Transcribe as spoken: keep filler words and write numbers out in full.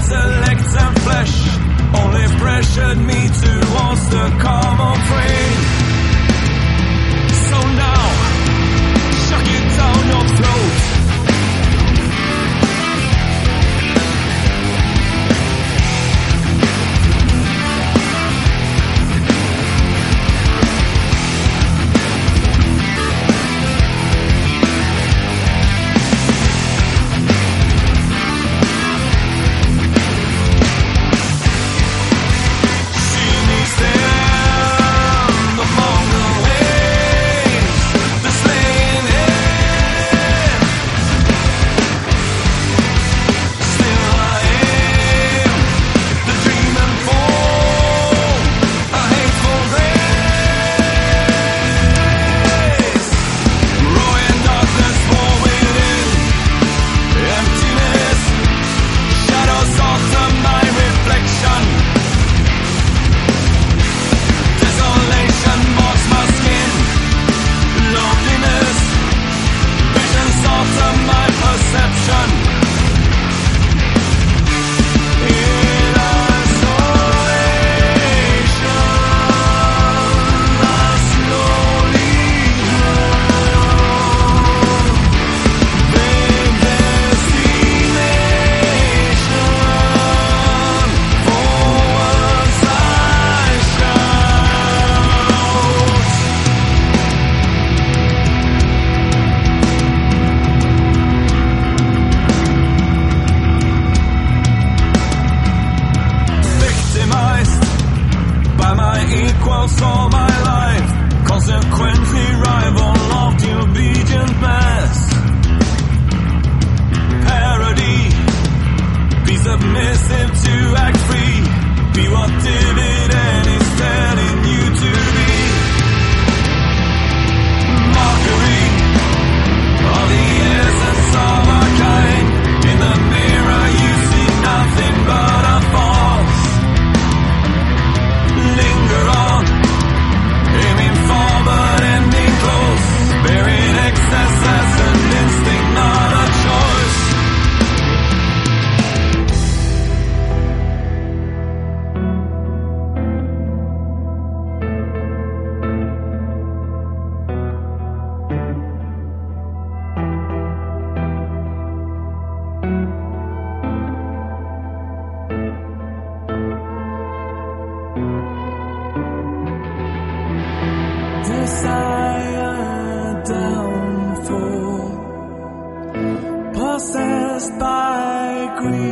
intellect and flesh only pressured me towards the common frame. So now, shut it down your throat. Equals all my life, consequently rival of the obedient mass. Parody, be submissive to act free, be what dividend is telling you to be. Mockery of the essence of our kind, in the mirror you see nothing but a false. Linger on, aiming far but ending close, bearing excess as an instinct, not a choice. Desire downfall, possessed by greed.